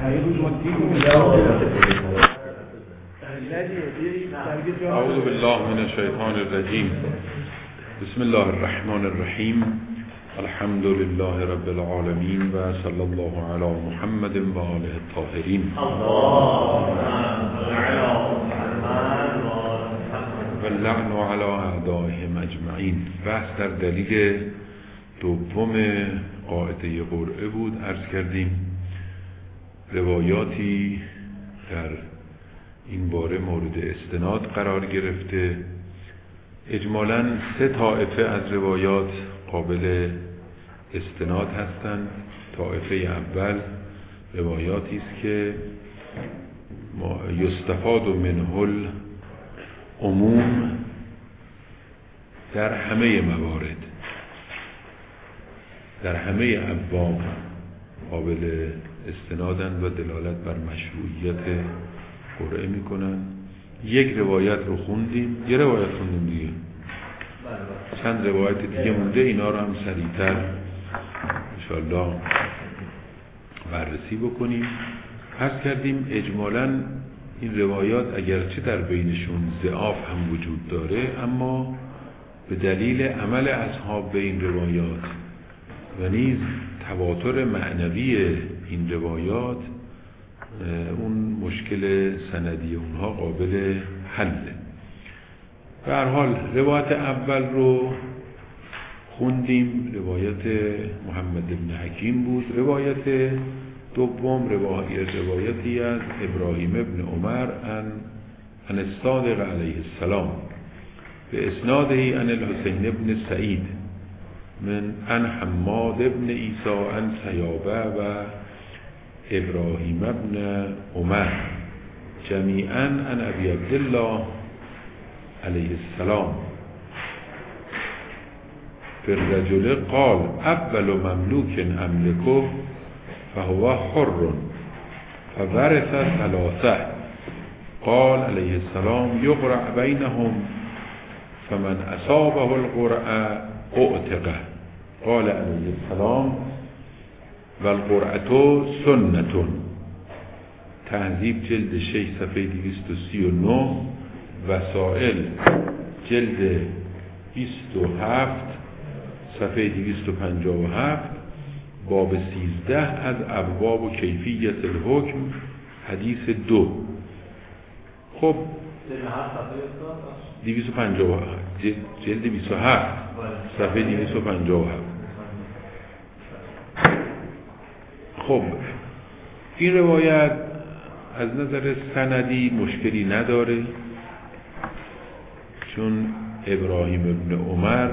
اعوذ بالله من الشیطان الرجیم. بسم الله الرحمن الرحیم. الحمد لله رب العالمین و صلی الله علی محمد و آله الطاهرین و اللعن علی اعدائهم اجمعین. بحث در دلیل دوم قاعده قرعه بود. عرض کردیم روایاتی در این باره مورد استناد قرار گرفته. اجمالاً 3 طائفه از روایات قابل استناد هستند. طائفه اول روایاتی است که یستفاد منه العموم در همه موارد، در همه ابواب قابل استنادند و دلالت بر مشروعیت قرعه میکنن. یک روایت رو خوندیم، یه روایت خوندیم دیگه، چند روایت دیگه مونده، اینا رو هم سریعتر انشاءالله بررسی بکنیم. عرض کردیم اجمالاً این روایات اگرچه در بینشون ضعاف هم وجود داره، اما به دلیل عمل اصحاب به این روایات و نیز تواتر معنوی این روایات اون مشکل سندی اونها قابل حله. به هر حال روایت اول رو خوندیم، روایت محمد بن حکیم بود. روایت دوم روایتی از ابراهیم ابن عمر عن الصادق علیه السلام به اسناده عن الحسین ابن سعید من عن حماد ابن عیسی عن سیابه و ابراهیم ابن عمر جمیعاً عن ابی عبدالله علیه السلام فی الرجل قال اول مملوک املکه فهو حر فورث 3 قال علیه السلام یقرع بینهم فمن اصابه القرع اعتقه. قال علیه السلام و القرعه سنة. تهذیب جلد 6 صفحه 239، وسائل جلد 27 صفحه 257، باب 13 از ابواب و کیفیت الحکم، حدیث 2. خب 257 جلد 27 صفحه 257. خب این روایت از نظر سندی مشکلی نداره، چون ابراهیم ابن عمر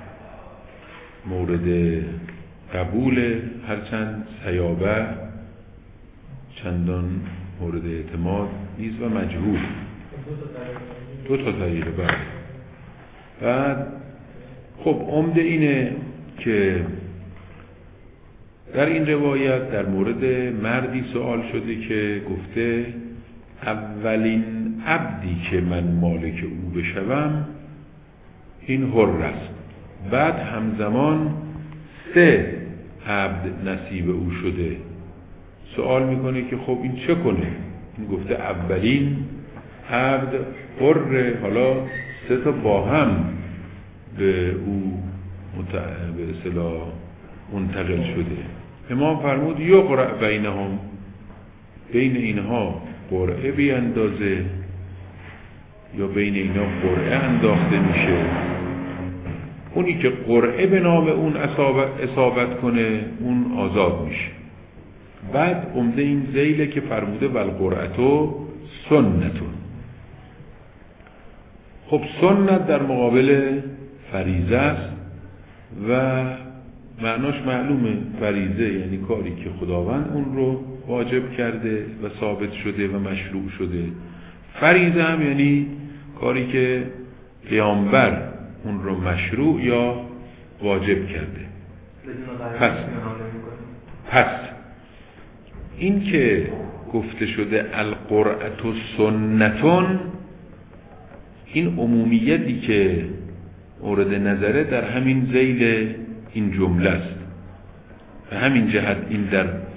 مورد قبول، هرچند سیابه چندان مورد اعتماد نیست و مجهول. 2 طریقه بعد خب عمده اینه که در این روایت در مورد مردی سوال شده که گفته اولین عبدی که من مالک او بشوم این حر است. بعد همزمان 3 عبد نصیب او شده. سوال میکنه که خب این چه کنه؟ این گفته اولین عبد حر، حالا 3 تا با هم به او به اصطلاح منتقل شده. امام فرمود یقرع بینهم، بین اینها قرعه بیاندازه یا بین اینها قرعه انداخته میشه. اونی که قرعه به نام اون اصابت کنه اون آزاد میشه. بعد عمده این ذیله که فرموده والقرعه سنتون. خب سنت در مقابل فریضه است و معناش معلومه. فریضه یعنی کاری که خداوند اون رو واجب کرده و ثابت شده و مشروع شده. فریضه هم یعنی کاری که پیامبر اون رو مشروع یا واجب کرده. پس این که گفته شده القرعه سنتون، این عمومیتی که مورد نظره در همین ذیل این جمله است. به همین جهت این در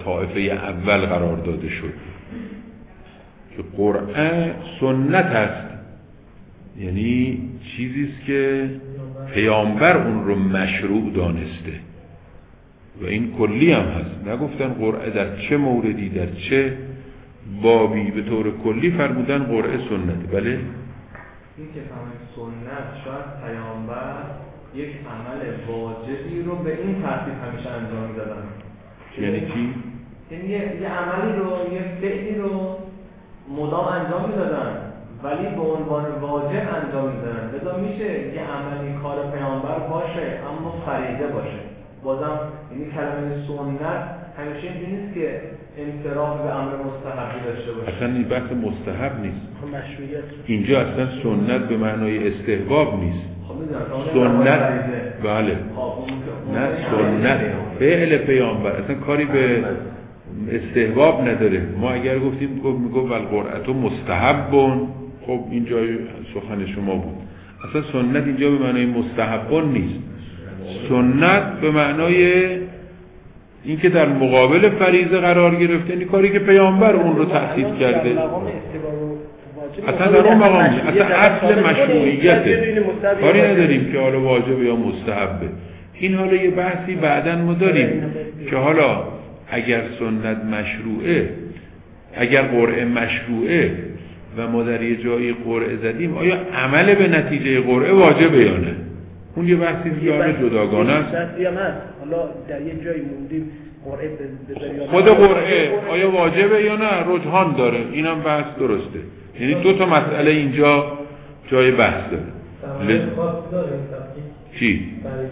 طائفه اول قرار داده شد که قرآن سنت است، یعنی چیزی است که پیامبر اون رو مشروع دانسته و این کلی هم هست. نگفتن قرآن در چه موردی در چه بابی، به طور کلی فرمودن قرآن سنت. بله این که فهمید سنت شاید پیامبر یک عمل واجبی رو به این ترتیب همیشه انجام میدادن. یعنی چی؟ یعنی یه عملی رو، یه فعلی رو مدام انجام میدادن ولی به عنوان واجب انجام میدادن. لذا میشه یه عملی کار پیامبر باشه اما فریضه باشه. بازم یعنی کلمه سنت همیشه اینجوری نیست که انصراف به امر مستحبی داشته باشه. اصلا این بحث مستحب نیست. اینجا اصلا سنت به معنای استحباب نیست. سنت بله نه، سنت فعل پیامبر اصلا کاری به استحباب نداره. ما اگر گفتیم میگفت والقرآن مستحبون، خب اینجا سخن شما بود. اصلا سنت اینجا به معنای مستحبون نیست. سنت به معنای این که در مقابل فریضه قرار گرفته، یعنی کاری که پیامبر اون رو تأسیس کرده. اصلا در اون مقام نیست، اصلا اصل مشروعیته. کاری نداریم که حالا واجب یا مستحبه. این حالا یه بحثی بعداً ما داریم که حالا اگر سنت مشروعه، اگر قرعه مشروعه و ما در یه جایی قرعه زدیم، آیا عمل به نتیجه قرعه واجبه یا نه؟ اون یه بحثی دیگه جداگانه است. حالا در یه جایی موندیم قرعه بذاریم، خود قرعه آیا واجبه یا نه رجحان داره، اینم بحث درسته. یعنی دو تا مسئله اینجا جای بحث داره. چی؟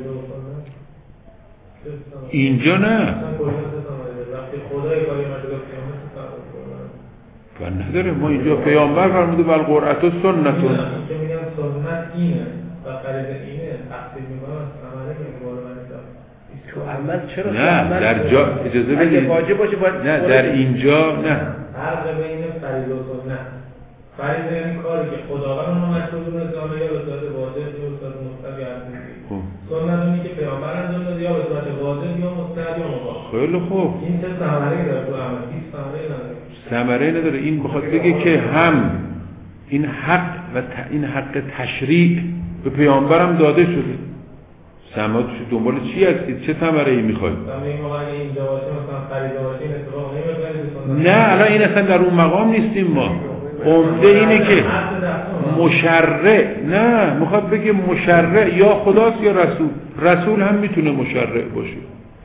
اینجا نه و نداره. ما اینجا پیامبر فرموده بل قرأت و سنتون. که میگن سنت اینه و فریضه اینه، تقسیم میکنم از عمله که تو عمل چرا؟ نه در جا اجازه بدید. واجب باشه باید نه در اینجا نه. فرق بین فریضه و سنت. فریضه یعنی کاری که خداوند اون رو مشروع دونسته یا به صورت واجب یا به صورت مستحب یا سنت اونی که پیامبر انجام داده یا به صورت واجب یا مستحب یا مباح. خیلی خوب. این چه ثمره‌ای داره تو عمل؟ هیچ ثمره‌ای نداره. ثمره نداره. این بخواد بگه که هم این حق و این حق تشریع به پیامبرم داده شده. سمات دنبال چی هستید؟ چه ثمره‌ای می‌خواید؟ نه الان این اصلا در اون مقام نیستیم ما. عمده اینه که مشرع، نه میخواد بگه مشرع یا خداست یا رسول. رسول هم میتونه مشرع باشه.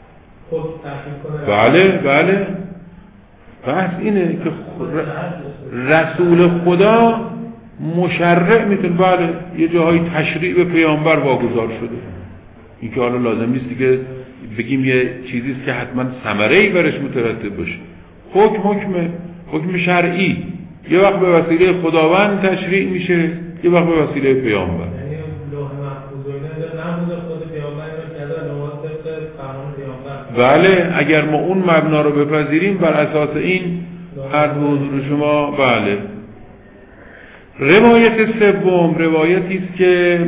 بله بله. بحث اینه که رسول خدا مشرع میتونه. بله یه جاهای تشریع به پیامبر واگذار شده. این که حالا لازم نیست که بگیم یه چیزیست که حتما ثمره‌ای برش مترتب باشه. حکم شرعی یه وقت به وسیله خداوند تشریع میشه، یه وقت به وسیله پیامبر. یعنی لوح محفوظ و اینا نبوده خود پیامبر اینو کرده، نماز طبق فرمان پیامبر. بله اگر ما اون مبنا رو بپذیریم بر اساس این عرض حضور شما. بله. روایت سوم روایتی است که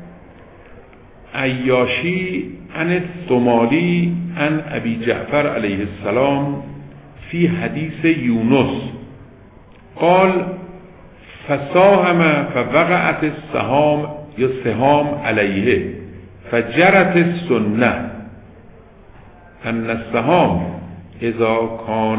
عیاشی عن الثمالی عن ابی جعفر علیه السلام فی حدیث یونس قال فساهم فوقعت السهام یا سهام علیه فجرت السنه ان السهام اذا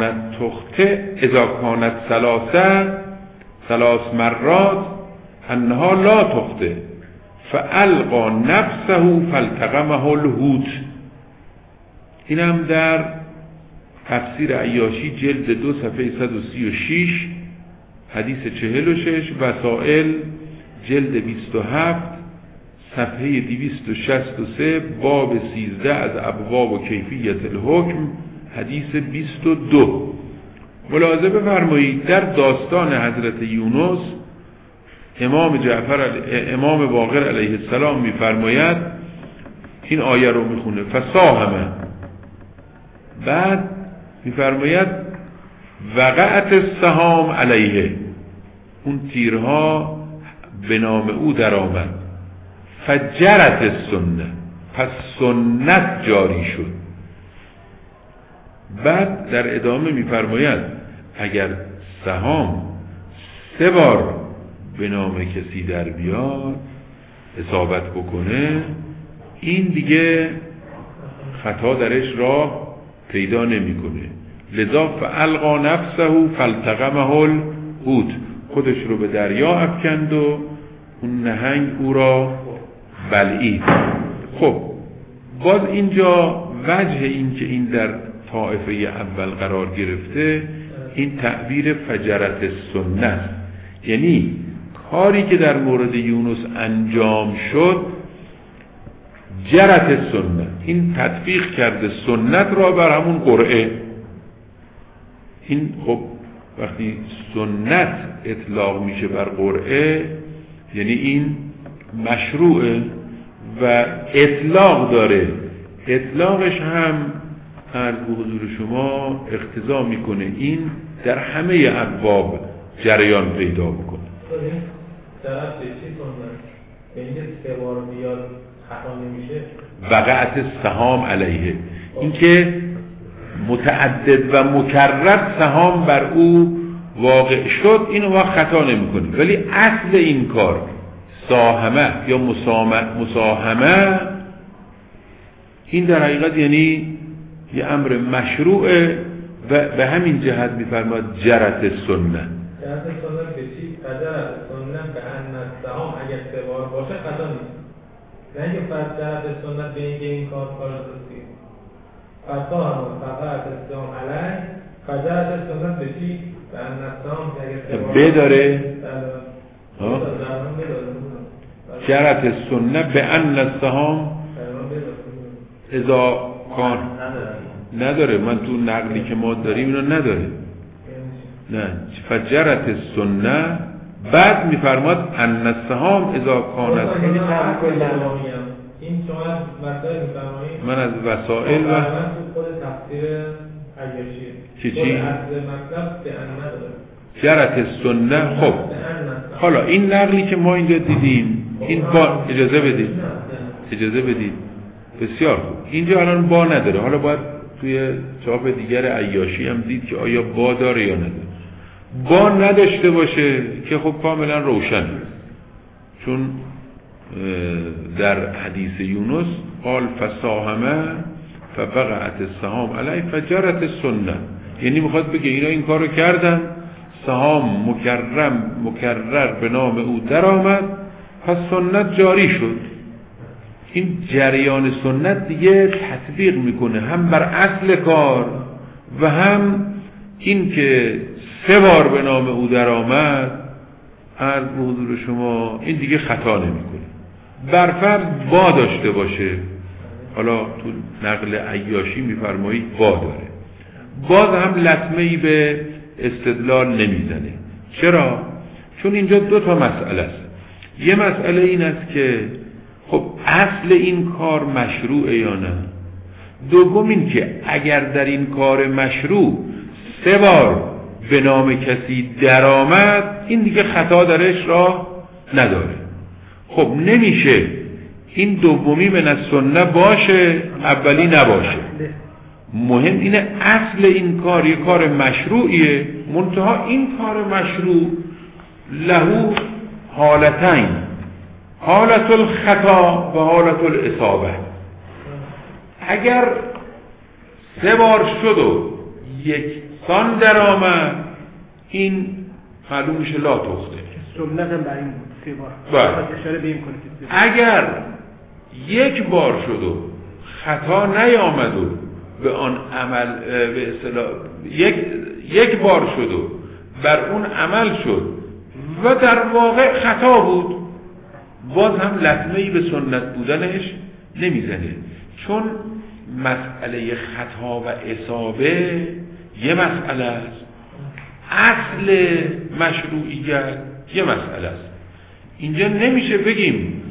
كانت ثلاث مرات انها لا تخطئ فالقى نفسه فالتقمه الحوت. این هم در تفسیر عیاشی جلد 2 صفحه 136 حدیث 46، وسائل جلد 27 صفحه 263 باب 13 از ابواب و کیفیت الحکم حدیث 22. ملاحظه بفرمایید در داستان حضرت یونس امام باقر علیه السلام میفرماید، این آیه رو میخونه فساهمه، بعد میفرماید وقعت السهام علیه، اون تیرها به نام او در آمد، فجرت السنه، پس سنت جاری شد. بعد در ادامه میفرماید اگر سهام 3 بار به نام کسی در بیاد اصابت بکنه، این دیگه خطا درش راه پیدا نمیکنه. لذا فالقا نفسه فالتقمه الحوت، خودش رو به دریا افکند و اون نهنگ او را بلعید. خب باز اینجا وجه این که این در طائفه اول قرار گرفته، این تعبیر فجرت سنت، یعنی کاری که در مورد یونس انجام شد جرت سنت، این تطبیق کرده سنت را بر همون قرعه. این خب وقتی سنت اطلاق میشه بر قرعه یعنی این مشروعه و اطلاق داره. اطلاقش هم عرض به حضور شما اقتضا میکنه این در همه ابواب جریان پیدا بکنه. طرف چی سنت؟ یعنی 3 بار بیاد خطا نمیشه؟ وقعت السهام علیه، این که متعدد و مکرر سهام بر او واقع شد، اینو وقت خطا نمیکنه. ولی اصل این کار ساهمه یا مساهمه، این در حقیقت یعنی یه امر مشروعه و به همین جهت میفرماد جرت سنت. جرت سنت به چی؟ جرت سنت به ان السهام اگر 3 بار باشه خطا نیست. نه اینکه فرض جرت سنت به اینکه این کار درستی. فساهم فقط السهام علیه، فجرت سنت به چی؟ به ان السهام اگر 3 بار بداره جرت سنت به ان السهام اذا کان نداره. من تو نقلی که ما داریم اینو نداره. نه فجرت السنه بعد میفرماد ان السهام اذا کانت. این شما مسائل میفرمایید من از وسائل و خود تفسیر عیاشی چی مطلب به ان نداره جرت السنه. خب حالا این نقلی که ما اینجا دیدیم این با اجازه بدید بسیار خوب. اینجا الان با نداره. حالا باید توی چاپ دیگر عیاشی هم دید که آیا با داره یا نداره. با نداشته باشه که خب کاملا روشن، چون در حدیث یونس قال فساهمه فوقعت السهام علیه فجرت السنه، یعنی میخواد بگه اینا این کارو کردن، سهام مکرر به نام او در آمد، پس سنت جاری شد. این جریان سنت دیگه تطبیق میکنه هم بر اصل کار و هم این که 3 بار به نام او در آمد. عرض به حضور شما این دیگه خطا نمیکنه. برفرض با داشته باشه، حالا تو نقل عیاشی میفرمایید با داره، باز هم لطمه‌ای به استدلال نمیزنه. چرا؟ چون اینجا 2 تا مسئله است. یه مسئله این است که خب اصل این کار مشروعه یا نه. دوم این که اگر در این کار مشروع 3 بار به نام کسی درآمد، این دیگه خطا درش راه نداره. خب نمیشه این دومی من السنه باشه اولی نباشه. مهم اینه اصل این کار یه کار مشروعیه، منتها این کار مشروع له حالتین، حالت الخطا و حالت الاصابه. اگر 3 بار شد و یکسان در آمد، این معلوم میشه لا تخته. سنت هم بر این بود 3 بار. اشاره به این کنه که اگر 1 بار شد و خطا نیامد و به آن عمل به اصطلاح یک بار شد و بر اون عمل شد و در واقع خطا بود، باز هم لطمه‌ای به سنت بودنش نمیزنه. چون مسئله خطا و اصابه یه مسئله است، اصل مشروعیت یه مسئله است. اینجا نمیشه بگیم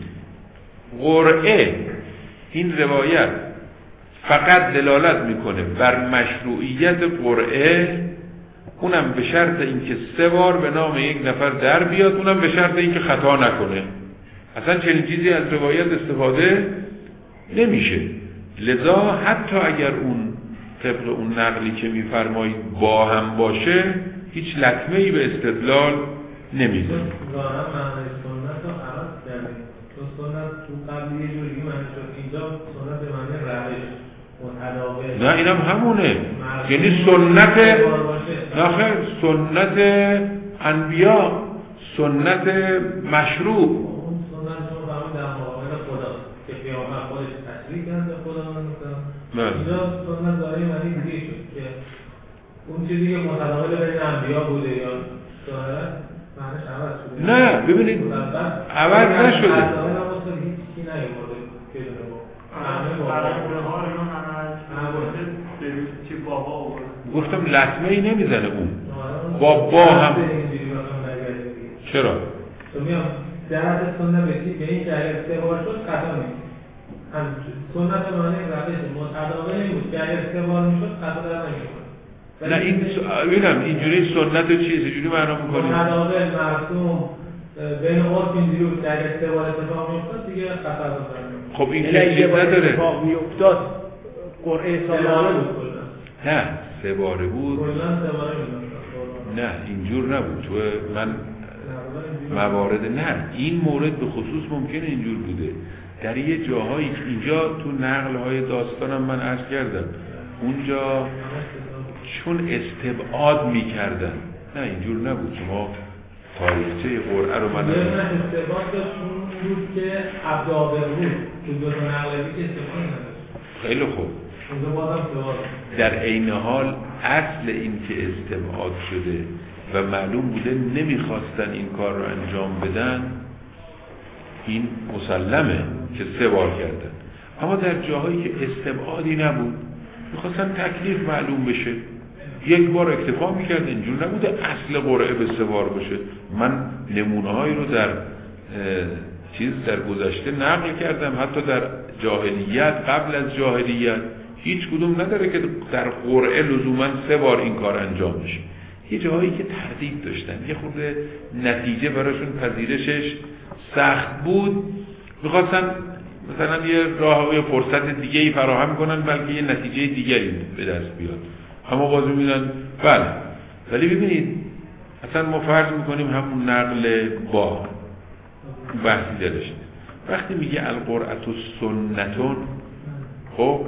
قرعه این روایت فقط دلالت میکنه بر مشروعیت قرعه، اونم به شرط اینکه 3 بار به نام یک نفر در بیاد، اونم به شرط اینکه خطا نکنه. اصلا چنین چیزی از روایت استفاده نمیشه. لذا حتی اگر اون طبق اون نقلی که میفرمایید با هم باشه هیچ لطمه‌ای به استدلال نمیده. ظاهرا معنی سنت رو عوض کردیم. تو سنت تو قبل یه جوری معنی شد، اینجا سنت به معنی روش متداول. نه اینم همونه، یعنی سنت نخیر سنت انبیا، سنت مشروع. اون سنت رو فهمید در مقابل خدا که پیامبر خودش تشریع کرده خدا مثلا. اینجا سنت داره معنی دیگه شد که اون چیزی که متداول بین انبیا بوده یا ظاهرا معنیش عوض شده. نه ببینید عوض نشده. گفتم لطمه ای نمیزنه اون با هم. چرا؟ تو میام درد سنت به این جهت استعمال شد خطا نیست. هم سنت معنی روش متداول بود که اگر استعمال میشد خطا در نمیشد. نه این ببینم اینجوری سنت چیه چجوری معنا می‌کنی؟ متداول مرسوم بین عرف اینجوری بود که اگر استعمال اتفاق می‌افتاد دیگه خطا داره. خب این که چیز نداره. اتفاق می‌افتاد قرعه سالانه بود. نه 3 باره بود. کلاً 3 باره بود. نه اینجور نبود. تو من موارد نه این مورد به خصوص ممکنه اینجور بوده. در یه جاهایی اینجا تو نقل‌های داستانم من عرض کردم اونجا چون استبعاد می‌کردن. نه اینجور نبود. شما تاریخچه قرعه رو من استبعاد چون بود که عبدالله بود تو دو تا نقلی که استبعاد نداشت. خیلی خوب. در عین حال اصل این که استبعاد شده و معلوم بوده نمیخواستن این کار رو انجام بدن این مسلمه که 3 بار کردن. اما در جاهایی که استبعادی نبود میخواستن تکلیف معلوم بشه 1 بار اکتفا میکرد. اینجور نبوده اصل قرعه به 3 بار باشه. من نمونه‌هایی رو در در گذشته نقل کردم حتی در جاهلیت قبل از جاهلیت هیچ کدوم نداره که در قرعه لزوما 3 بار این کار انجام بشه. یه جاهایی که تردید داشتن یه خورده نتیجه براشون پذیرشش سخت بود میخواستن مثلا یه راه و فرصت دیگه ای فراهم کنن بلکه یه نتیجه دیگری به دست بیاد. اما باز میبینن بله. ولی ببینید اصلا ما فرض میکنیم همون نقل با بحثی داشته وقتی میگه القرعه سنتون، خب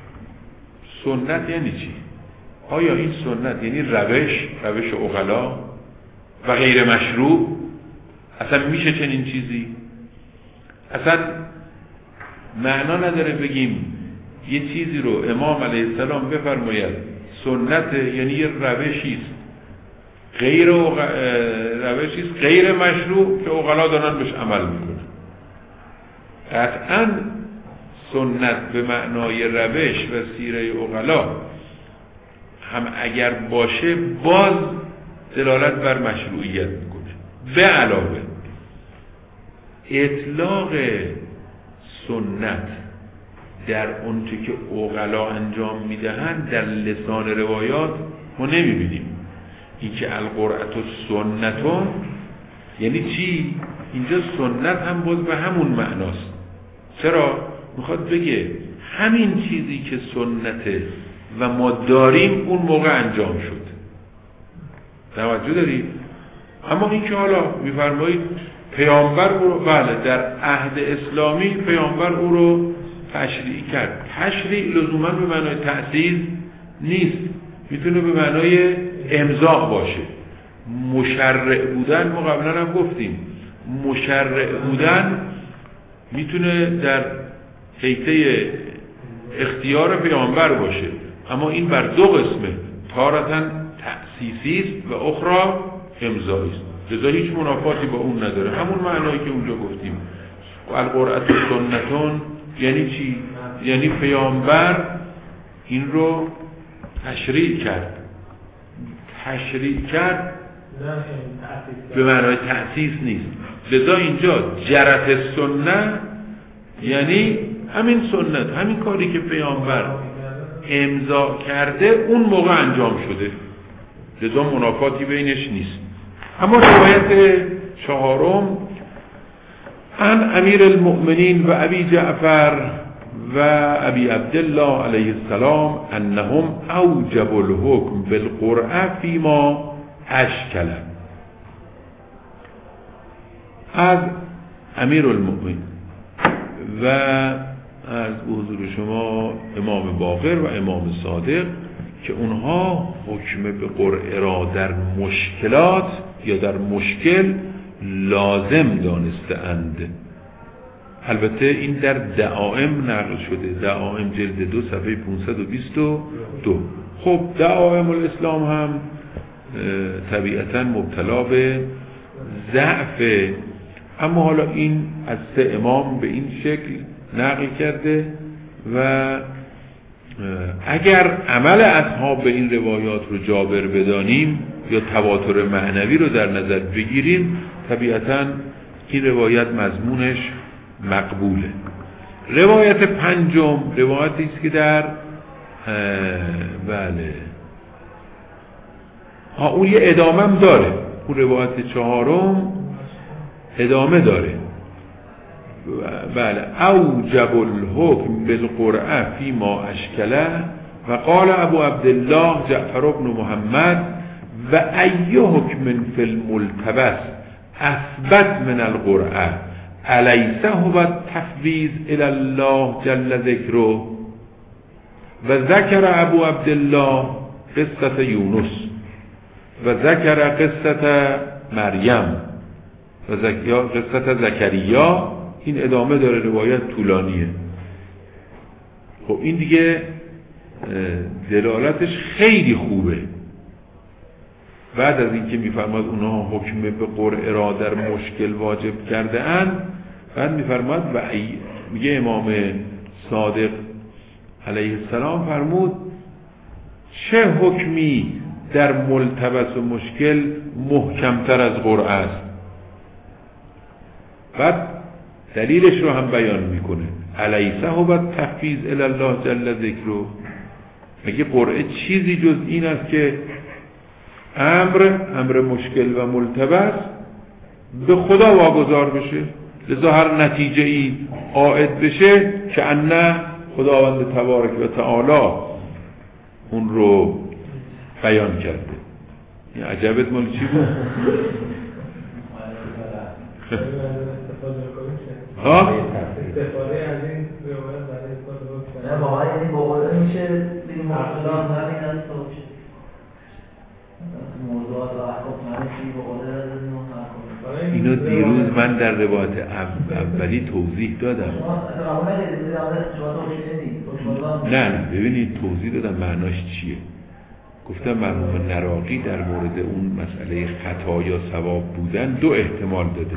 سنت یعنی چی؟ آیا این سنت یعنی روش عقلا و غیر مشروع؟ اصلا میشه چنین چیزی؟ اصلا معنا نداره بگیم یه چیزی رو امام علیه السلام بفرماید سنت یعنی یه روشیست غیر مشروع که عقلا دارن بهش عمل میکنن. قطعاً سنت به معنای روش و سیره عقلا هم اگر باشه باز دلالت بر مشروعیت میکنه. به علاوه اطلاق سنت در اون چه که عقلا انجام میدهند در لسان روایات ما نمیبینیم. این که القرعه سنتون یعنی چی؟ اینجا سنت هم باز به همون معناست. چرا؟ میخواد بگه همین چیزی که سنته و ما داریم اون موقع انجام شد. توجه دارید؟ اما این که حالا میفرمایید پیامبر او رو بله در عهد اسلامی پیامبر او رو تشریع کرد. تشریع لزوما به معنای تأسیس نیست، میتونه به معنای امضا باشه. مشرع بودن ما قبلا هم گفتیم مشرع بودن میتونه در حیطه اختیار پیامبر باشه، اما این بر 2 قسمه، تارةً تأسیسی است و اخرى امضایی است. لذا هیچ منافاتی با اون نداره. همون معنایی که اونجا گفتیم القرعه سنتون یعنی چی؟ یعنی پیامبر این رو تشریع کرد به معنای تأسیس نیست. لذا اینجا جرت سنت یعنی همین سنت، همین کاری که پیامبر امضا کرده اون موقع انجام شده. لذا منافاتی بینش نیست. اما روایت 4 عن امیر المؤمنین و ابی جعفر و ابی عبدالله علیه السلام انهم اوجب الحکم بالقرآن فیما اشکل. از امیرالمؤمنین و از حضور شما امام باقر و امام صادق که اونها حکم به قرعه را در مشکلات یا در مشکل لازم دانسته‌اند. البته این در دعائم نقل شده، دعائم جلد 2 صفحه 522. خب دعائم الاسلام هم طبیعتاً مبتلا به ضعف، اما حالا این از 3 امام به این شکل نقل کرده و اگر عمل اصحاب به این روایات رو جابر بدانیم یا تواتر معنوی رو در نظر بگیریم، طبیعتاً این روایت مضمونش مقبوله. روایت پنجم روایتی است که در اون یه ادامه هم داره، اون روایت 4 ادامه داره. بله، اوجب الحکم بالقرآن فیما اشکله و قال ابو عبدالله جعفر بن محمد و ای حکم فی الملتبس اثبت من القرآن الیس هو التفویض الی الله جل ذکره. و ذکر ابو عبدالله قصة یونس و ذکر قصة مریم و قصة زکریا. این ادامه داره، روایت طولانیه. خب این دیگه دلالتش خیلی خوبه. بعد از اینکه میفرماد اونها حکم به قرعه را در مشکل واجب کرده اند، بعد میفرماد و میگه امام صادق علیه السلام فرمود چه حکمی در ملتبس و مشکل محکمتر از قرعه است. بعد دلیلش رو هم بیان میکنه، الیس هو التفویض الی الله جل ذکره. میگه قرعه چیزی جز این است که امر مشکل و ملتبس به خدا واگذار بشه، لذا هر نتیجه ای عائد بشه که ان خداوند تبارک و تعالی اون رو بیان کرده. این عجبت مال چی بود؟ استفاده از این روایت برای اثبات نه واقعا این بقوله میشه بگیم مقصدان همین از تو موضوعات و احکام همین بقوله اینو دیروز من در روایت اولی توضیح دادم. نه ببینید توضیح دادم معناش چیه. گفتم مرحوم نراقی در مورد اون مسئله خطا یا ثواب بودن 2 احتمال داده.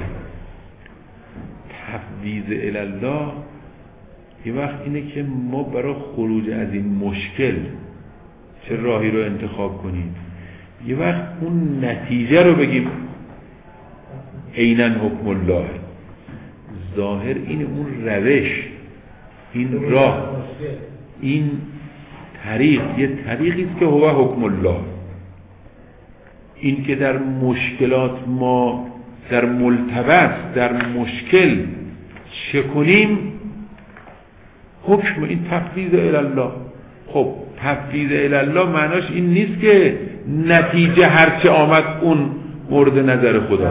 تفویض الی الله یه وقت اینه که ما برای خروج از این مشکل چه راهی رو انتخاب کنیم، یه وقت اون نتیجه رو بگیم عیناً حکم الله. ظاهر این اون روش، این راه، این طریق یه طریقی است که هو حکم الله. این که در مشکلات ما در ملتبس در مشکل چه کنیم، حکم این تفویض الی الله. خب تفویض الی الله معناش این نیست که نتیجه هرچه آمد اون مورد نظر خدا.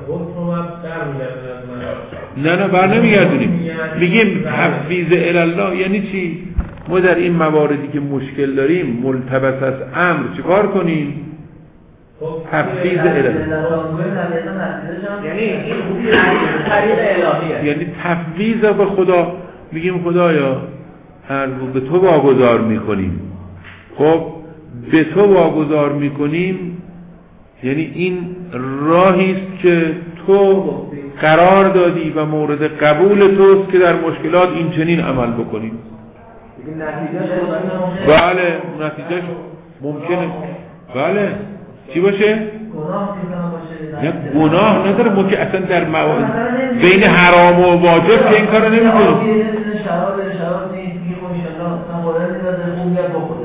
نه بر نمیگردونیم. میگیم تفویض الی الله یعنی چی؟ ما در این مواردی که مشکل داریم ملتبس از امر چیکار کنیم؟ تفویض الی الله یعنی این خوبی طریق الهیه، یعنی تفویض به خدا. میگیم خدایا به تو واگذار میکنیم. خب به تو واگذار میکنیم یعنی این راهی است که تو قرار دادی و مورد قبول توست که در مشکلات این چنین عمل بکنیم. بله نتیجهش ممکنه. بله چی باشه؟ نه گناه نداره. ما که اصلا در بین حرام و واجب که این کارو نمی‌کنیم.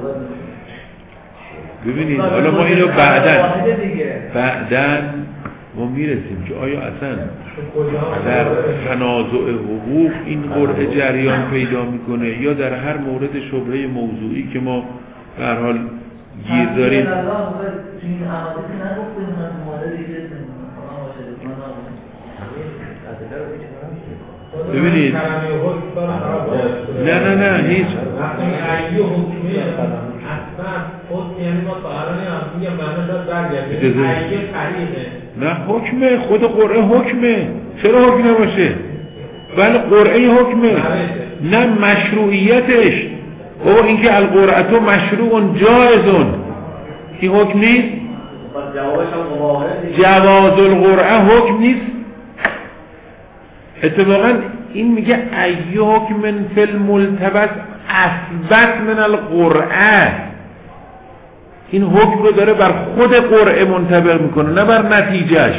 ببینید حالا ما اینو بعدن ما میرسیم که آیا اصلا در تنازع حقوق این قرعه جریان پیدا میکنه یا در هر مورد شبهه موضوعی که ما به هر حال گیر داریم. ببینید نه هیچ نه حکمه، خود قرعه حکمه، چرا حکم نباشه؟ بله قرعه حکمه، نه مشروعیتش. او اینکه القرعه مشروع جایزون این حکم نیست؟ جواز القرعه حکم نیست؟ اتفاقا این میگه ای حکم فی الملتبس اثبت من القرعه، این حکم رو داره بر خود قرعه منطبق میکنه نه بر نتیجهش.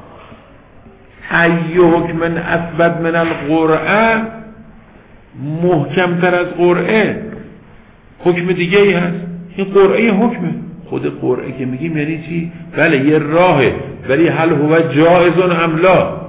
ای حکم اثبت من القرعه محکمتر از قرعه حکم دیگه ای هست. این قرعه حکمه، خود قرعه که میگیم یعنی چی؟ بله یه راهه، ولی هل هو جائز ام لا،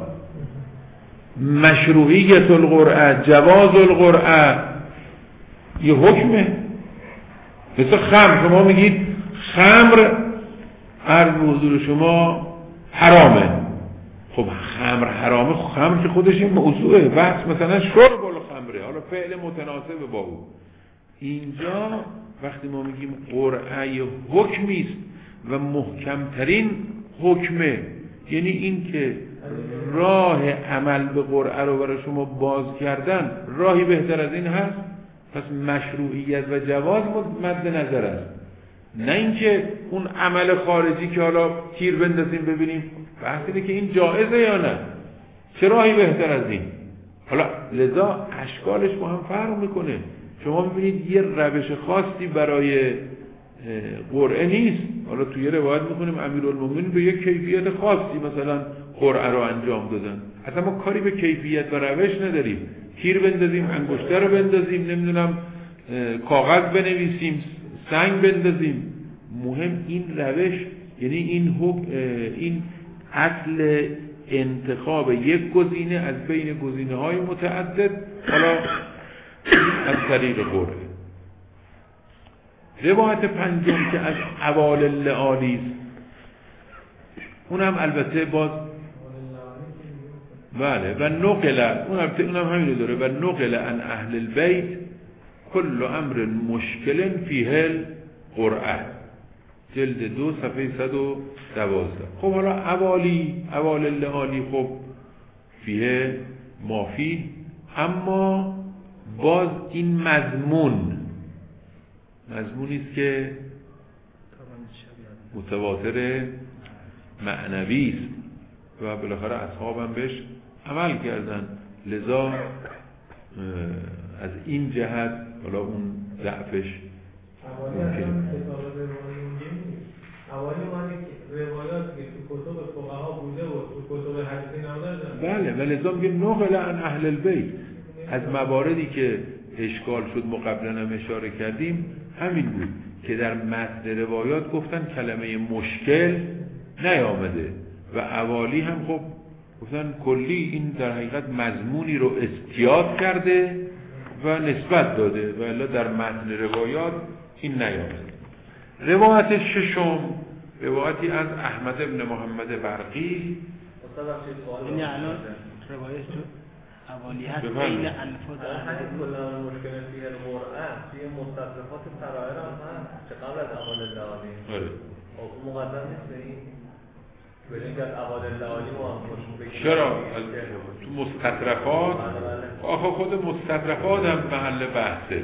مشروعیت القرعه، جواز القرعه یه حکمه. مثل خمر، شما میگید خمر هر حضور شما حرامه، خب خمر حرامه، خمر که خودش این موضوعه، بحث مثلا شرب الخمره، حالا فعل متناسب با او. اینجا وقتی ما میگیم قرعه حکمی است و محکمترین حکمه، یعنی این که راه عمل به قرعه رو برای شما باز کردن راهی بهتر از این هست، پس مشروعیت و جواز مد نظر است، نه اینکه اون عمل خارجی که حالا تیر بندازیم ببینیم. بحث اینه که این جایزه یا نه، چه راهی بهتر از این. حالا لذا اشکالش با هم فرق میکنه. شما ببینید یه روش خاصی برای قرعه نیست. حالا توی روایت میکنیم امیرالمومنین به یک کیفیت خاصی مثلا قرعه رو انجام دادن، اصلا ما کاری به کیفیت و روش نداریم، تیر بندازیم، انگشتر رو بندازیم، نمیدونم کاغذ بنویسیم، سنگ بندازیم، مهم این روش، یعنی این اصل انتخاب یک گزینه از بین گزینه‌های متعدد، حالا از طریق قرعه. روایت پنجم که از اوال اللعالی است، اونم البته باز بله و نقل، اونم همینو داره، و نقل عن اهل البیت کل امر مشکل فیه القرعه، جلد 2 صفحه 112. خب حالا اوال اللعالی خب فیه مافی، اما باز این مضمونی است که متواتر معنوی است و بالاخره اصحاب هم بهش عمل کردن، لذا از این جهت حالا اون ضعفش ممکنه. اولی روایات که تو کتب فقها بوده و تو کتب حدیثی نبوده. بله، و لذا میگه نقل عن اهل البیت. از مواردی که اشکال شد ما قبلا هم اشاره کردیم همین بود که در متن روایات گفتن کلمه مشکل نیامده و اوالی هم خب گفتن کلی، این در حقیقت مضمونی رو استیاد کرده و نسبت داده و الا در متن روایات این نیامده. روایت ششم روایتی از احمد ابن محمد برقی. این الان روایت تو اولی هست بین الفاظ کلا مشکل فیه القرآن توی مستطرفات سرائر هم هست که قبل از اوال اللعالی. آره. مقدم نیست این؟ ببینید که اوال اللعالی ما چرا؟ تو مستطرفات؟ آخه خود مستطرفات هم محل بحثه.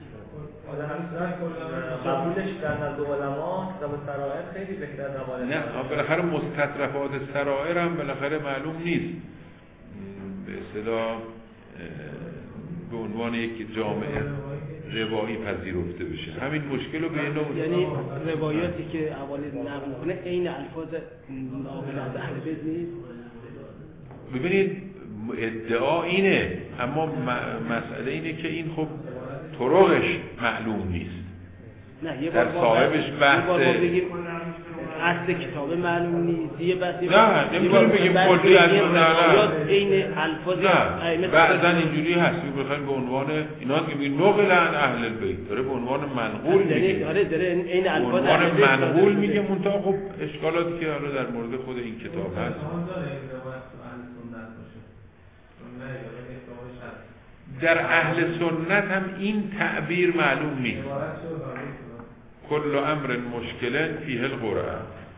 قبولش در نزد علما کتاب سرائر خیلی بهتر از اوال اللعالی. نه، بالاخره مستطرفات سرائر هم بالاخره معلوم نیست. به اصطلاح به عنوان یک جامعه روایی پذیرفته بشه. همین مشکل رو به این نوع، یعنی روایاتی که اولی نقل میکنه عین الفاظ ناقل از اهل بیت نیست. ببینید ادعا اینه، اما مسئله اینه که این خب طرقش معلوم نیست. نه، یه در صاحبش بحث اصل کتاب معلوم نیست یه بحثی نه نمیتونیم بگیم کلی از نه عین الفاظ نه بعضا اینجوری هست بخوایم به عنوان اینا که میگن نقل عن اهل البیت داره به عنوان منقول میگه آره داره عین الفاظ منقول میگه منتها خب اشکالاتی که حالا در مورد خود این کتاب هست در اهل سنت هم این تعبیر معلوم نیست کل امر مشکل فیه القرآن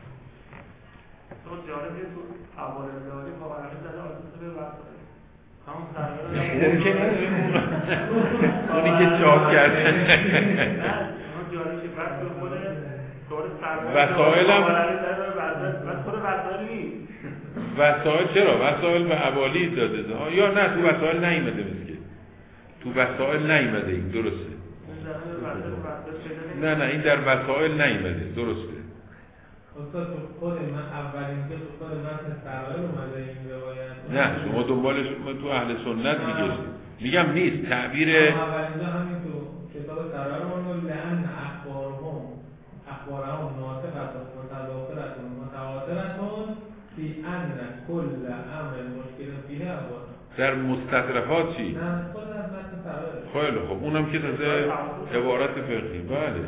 اونی که چاپ کردن وسائل وسائل چرا؟ وسائل به عوالی داده یا نه تو وسائل نیمده مسکه تو وسائل نیمده این درسته نه این در وسائل نیمده درسته استاد خود من اولین که تو خود متن سرائر اومده این روایت نه شما دنبالش تو اهل سنت میگشید میگم نیست تعبیر اولین همین تو کتاب سرائر اون لعن اخبارهم ناطقه متواتره فی ان کل امر مشکل فیه اخبار در مستطرفات چی؟ نه خود از متن سرائر خیلی خب اونم که تازه عبارت فقهی بله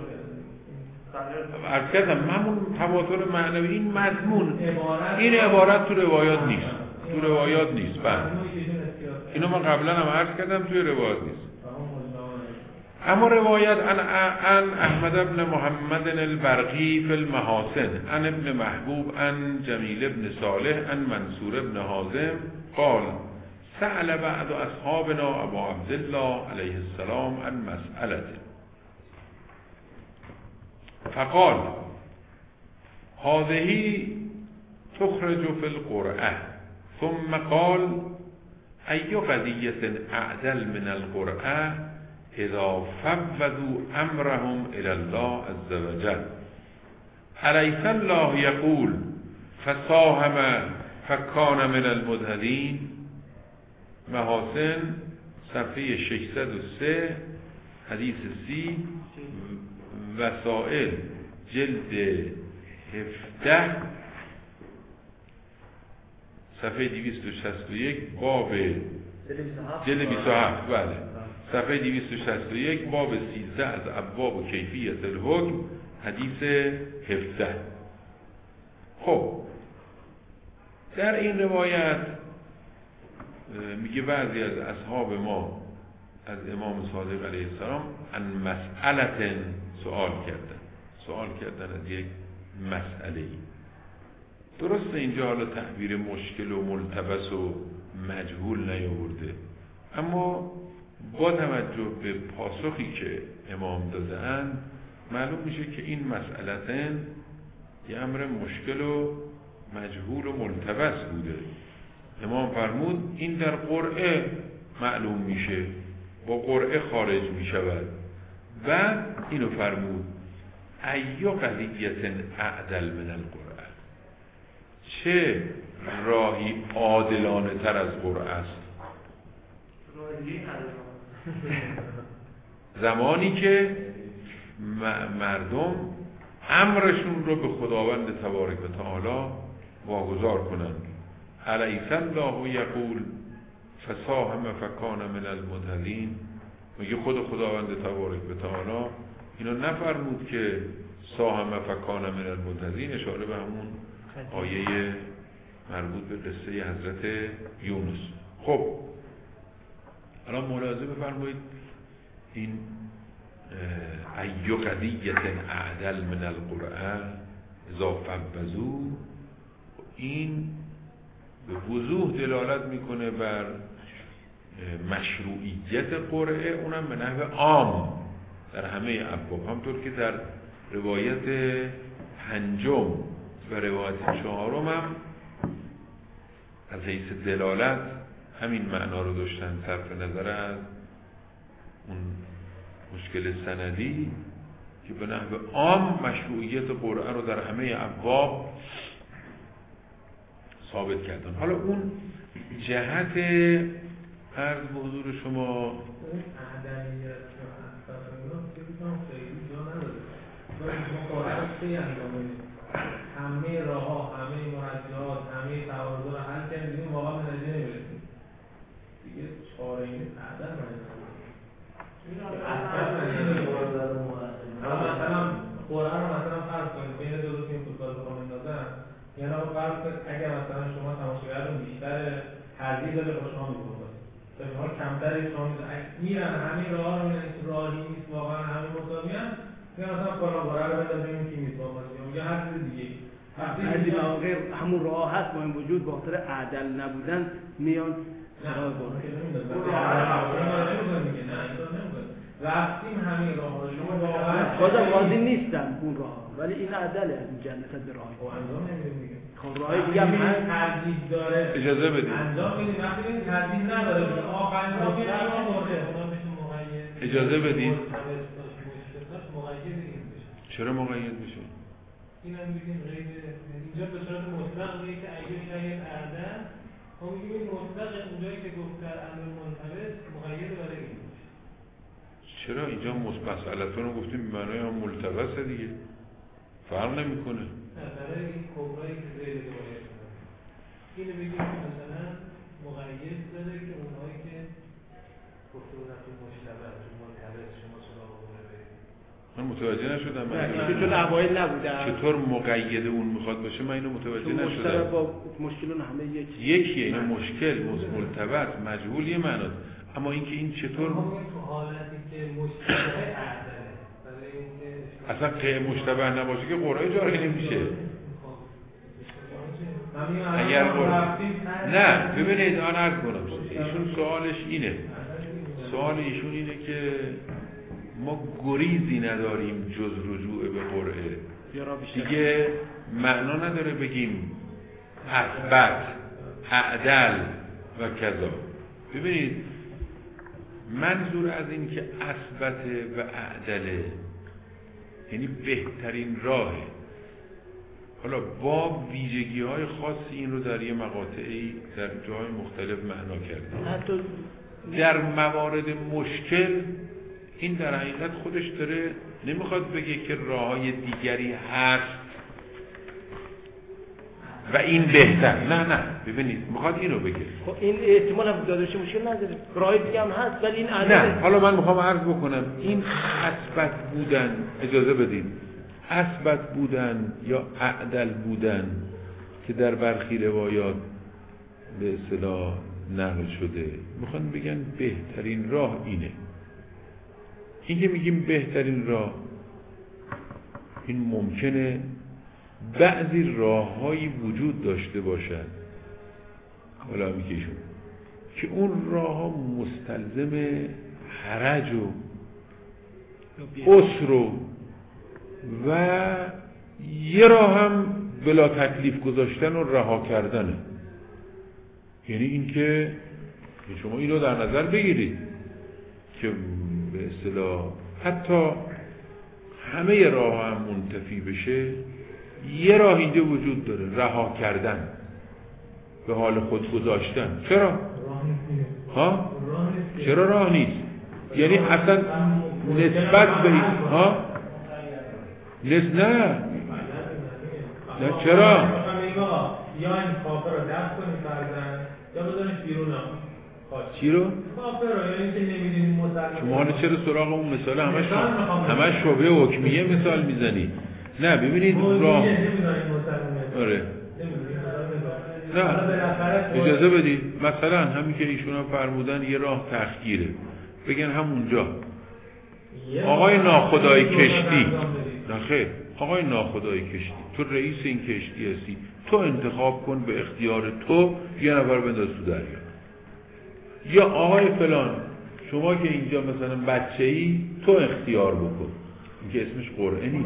عرض کردم همون تواتر معنوی این مضمون این عبارت تو روایات نیست بله اینو من قبلا هم عرض کردم توی روایات نیست اما روایت عن احمد بن محمد البرقی فی المحاسن عن ابن محبوب عن جمیل بن صالح عن منصور بن حازم قال سأل بعض اصحابنا ابو عبدالله علیه السلام عن مسئلة فقال هذه تخرج في القرآن ثم قال أي قضية أعدل من القرآن إذا فوضوا أمرهم إلى الله عز وجل أليس الله يقول فساهم فكان من المدهدين محاسن صفحه 603 حدیث 30 وسائل جلد 17 صفحه 261 باب جلد 27 بله صفحه 261 باب 13 از ابواب و کیفیت الحکم حدیث 17. خب در این روایت میگه بعضی از اصحاب ما از امام صادق علیه السلام عن مسئلة سوال کردن از یک مسئله. درسته اینجا حالا تعبیر مشکل و ملتبس و مجهول نیاورده، اما با توجه به پاسخی که امام دادن معلوم میشه که این مسئلة یه امر مشکل و مجهول و ملتبس بوده. امام فرمود این در قرعه معلوم میشه، با قرعه خارج میشود. بعد اینو فرمود ایو قضیت اعدل من القرآن، چه راهی عادلانه تر از قرعه است؟ زمانی که مردم امرشون رو به خداوند تبارک و تعالی واگذار کنند. الیس الله یقول فساهم فکان من المدهدین، میگه خود خداوند تبارک و تعالی اینو نفرمود که ساهم فکان من المدهدین، اشاره به همون آیه مربوط به قصه حضرت یونس. خب الان ملاحظه بفرمایید این ایو قضیة اعدل من القرآن اذا فوضوا، این به وضوح دلالت میکنه بر مشروعیت قرعه، اونم به نحو عام در همه ابواب، همطور که در روایت 5 و روایت 4 هم از حیث دلالت همین معنا رو داشتن، صرف نظر از اون مشکل سندی که به نحو عام مشروعیت قرعه رو در همه ابواب ثابت کردن. حالا اون جهت عرض به حضور شما همه راه‌ها، همه مرجعات، همه تعارض رو حل کردیم واقعا به نتیجه نمی‌رسیم. دیگه چاره این عدم مثلا قرآن رو مثلا فرض کنید بین دو تیم فوتبال بخوام بندازن، یعنی فرض کنید اگر مثلا شما تماشاگرتون بیشتر ترجیح داده با شما می‌کنید تا شما کمتری شما میرن همین راه رو راهی نیست واقعا همه مساویان، یا مثلا فلان باره رو بندازیم این تیم نیست واقعا یا هر چیز دیگه. بعضی مواقع همون راه هست با این وجود به خاطر عدل نبودن میان سراغ باره. رفتیم همین راه رو شما واقعا بازم راضی نیستم اون راه، ولی این عدله از این جنت به راه انجام نمیدیم دیگه. خب راهی دیگه هم ترجیح داره اجازه بدید انجام میدیم وقتی این ترجیح نداره که آخرین راه که اجازه بدید چرا مقید میشه؟ این هم میگیم غیر اینجا به صورت مطلق میگه که اگه شاید اعدل ما میگیم این مطلق اونجایی که گفت در امر منطبق مقید برای این چرا اینجا مسئلتون رو گفتیم به معنای هم ملتبسه دیگه فرق نمیکنه. برای این کبرایی که زیر باید اینو بگیم که مثلا مقید داره که اونهایی که گفته بودن تو مشتبه تو منطبق شما سراغ من متوجه نشدم. من چون اوایل نبودم چطور مقید اون میخواد باشه من اینو متوجه نشدم. با مشکلون همه یکیه این مشکل ملتبس مجهول یه معناست، اما اینکه این چطور تو حالتی که مشتبه اعدله برای اینکه اصلا که مشتبه نباشه که قرآن جاری نمیشه. اگر قرآن نه ببینید آن عرض کنم ایشون سوالش اینه، سوال ایشون اینه که ما گریزی نداریم جز رجوع به قرآن دیگه، معنا نداره بگیم اثبت اعدل و کذا. ببینید منظور از این که اثبت و اعدله یعنی بهترین راهه، حالا با ویژگی های خاصی این رو در یه مقاطعی در جای مختلف معنا کرده. در موارد مشکل این در حقیقت خودش داره نمیخواد بگه که راههای دیگری هست و این بهتر، نه ببینید میخواد اینو بگه. خب این احتمال هم داده بشه مشکل نداره، راه دیگه هم هست ولی این نه. حالا من میخوام عرض بکنم این اثبت بودن، اجازه بدید، اثبت بودن یا اعدل بودن که در برخی روایات به اصطلاح نقل شده میخوان بگن بهترین راه اینه. این که میگیم بهترین راه این ممکنه بعضی راههایی وجود داشته باشد، حالا میگیشون که اون راهها مستلزم حرج و عسر و یه راه هم بلا تکلیف گذاشتن و رها کردنه. یعنی این که شما این رو در نظر بگیرید که به اصطلاح حتی همه راه هم منتفی بشه، یه راه اینجا وجود داره، رها کردن، به حال خود گذاشتن. چرا؟ ها؟ چرا راه نیست؟ یعنی اصلا نسبت به این ها؟ نه چرا؟ یا این کافر رو دفت کنید فرزن یا بذارید بیرون چی رو؟ کافر رو یعنی که نمیدونید مسلمان. شما حالا چرا سراغ اون مثال همش شبه حکمیه مثال میزنی؟ نه ببینید راه آره نه اجازه بدید مثلا همین که ایشون هم فرمودن یه راه تخییره، بگن همونجا آقای ناخدای کشتی، نه خیر آقای ناخدای کشتی تو رئیس این کشتی هستی، تو انتخاب کن به اختیار تو یه نفر بنداز تو دریا. یا آقای فلان شما که اینجا مثلا بچه‌ای تو اختیار بکن، این که اسمش قرعه نیست.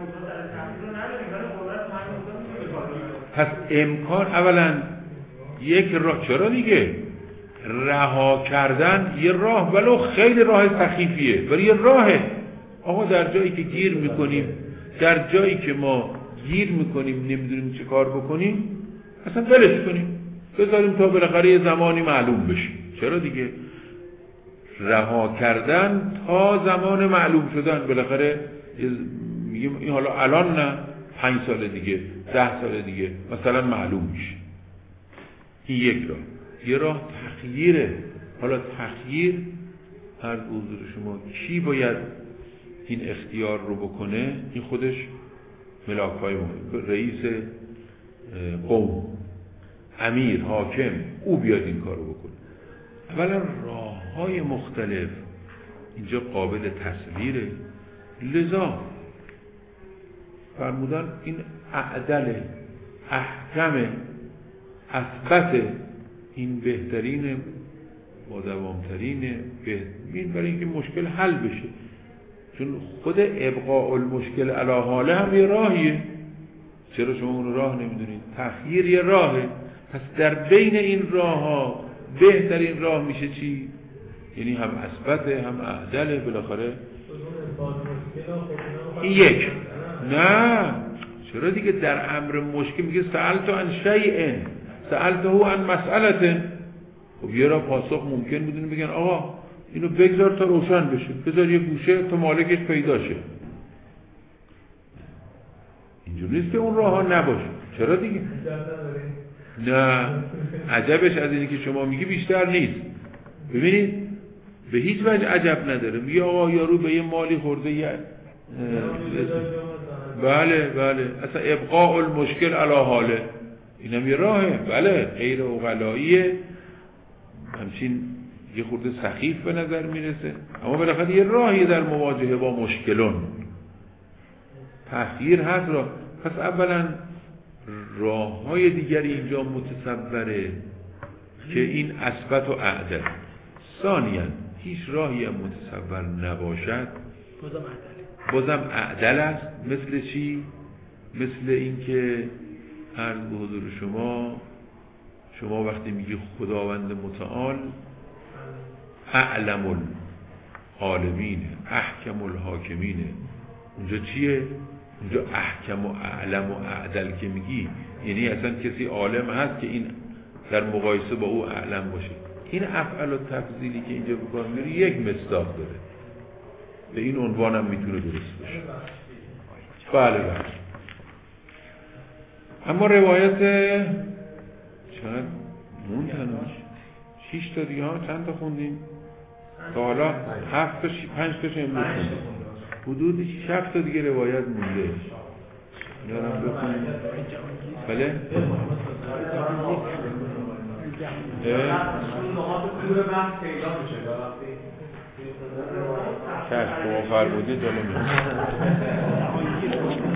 پس امکان اولا یک راه، چرا دیگه رها کردن یه راه ولو خیلی راه سخیفیه ولی یه راهه. آقا در جایی که گیر میکنیم، در جایی که ما گیر میکنیم نمیدونیم چه کار بکنیم اصلا ولش کنیم بذاریم تا بالاخره یه زمانی معلوم بشه. چرا دیگه رها کردن تا زمان معلوم شدن بالاخره میگیم این حالا الان نه 5 سال دیگه 10 سال دیگه مثلا معلوم میشه. این یک راه. یه راه تخییره. حالا تخییر هر حضور شما کی باید این اختیار رو بکنه؟ این خودش ملاک‌های رئیس قوم، امیر، حاکم، او بیاد این کار رو بکنه. اولا راه‌های مختلف اینجا قابل تصویره، لذا فرمودن این اعدل، احکم، اثبت، این بهترین با دوامترینه، بهترین برای اینکه مشکل حل بشه. چون خود ابقاء المشکل علی حاله هم یه راهیه. چرا شما اون راه نمیدونید؟ تخییر یه راهه. پس در بین این راه ها بهترین راه میشه چی؟ یعنی هم اثبته هم اعدله. بالاخره این یک. نه چرا دیگه در امر مشکل میگه سألت عن شیء سألته عن مسئلة. خب یه را پاسخ ممکن میدونه بگن آقا اینو بگذار تا روشن بشه، بذار یه گوشه تا مالکش پیدا شه. اینجور نیست که اون راه ها نباشه. چرا دیگه؟ نه عجبش از اینی که شما میگی بیشتر نیست. ببینید به هیچ وجه عجب نداره. میگه آقا یارو به یه مالی خورده یه بله اصلا ابقاء المشکل علی حاله اینم یه راهه. بله غیر عقلاییه، همچین یه خورده سخیف به نظر میرسه، اما بالاخره یه راهی در مواجهه با مشکلون. تخییر هست راه. پس اولا راه‌های دیگری اینجا متصوره که این اثبت و اعدل. ثانیاً هیچ راهی هم متصور نباشد بازم اعدل است. مثل چی؟ مثل اینکه عرض به حضور شما وقتی میگی خداوند متعال اعلم العالمین احکم الحاکمین، اونجا چیه؟ اونجا احکم و اعلم و اعدل که میگی یعنی اصلا کسی عالم هست که این در مقایسه با او اعلم باشه. این افعال و تفضیلی که اینجا بکار میری یک مصداق داره، به این عنوان هم میتونه درست باشه. بله. اما روایت چقدر موند هنوز 6 تا دیگه ها چند تا خوندیم تا حالا؟ 7 تا 5 تاش امروز خوندیم، حدود 7 تا دیگه روایت مونده. اینا هم بخونیم. بله چشم شما فرمودید جلو میاد.